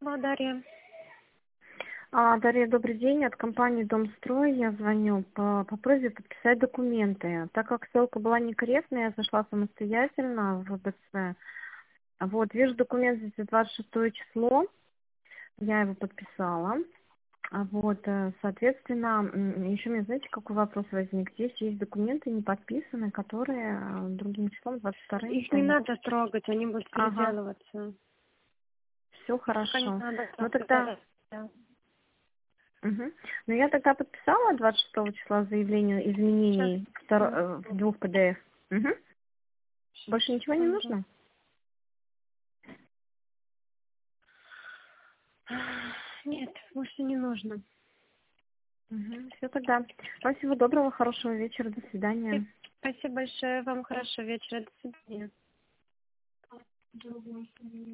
Дарья. Дарья, добрый день. От компании «Домстрой» я звоню по просьбе подписать документы. Так как ссылка была некорректная, я зашла самостоятельно в ВБЦ. Вот, вижу документ здесь за 26 число. Я его подписала. Соответственно, еще мне, знаете, какой вопрос возник? Здесь есть документы не подписанные, которые другим числом 22 Их не стоят. надо трогать, они будут Ага, переделываться. все Пока не хорошо. надо Ну тогда... трогать. Да. Мгм. Ну, я тогда подписала 26 числа заявление Сейчас. изменений в двух PDF. Мгм. Больше ничего не Секунду. нужно? Нет, больше не нужно. Все тогда. Вам всего доброго, хорошего вечера, до свидания. Спасибо большое, вам хорошего вечера, до свидания.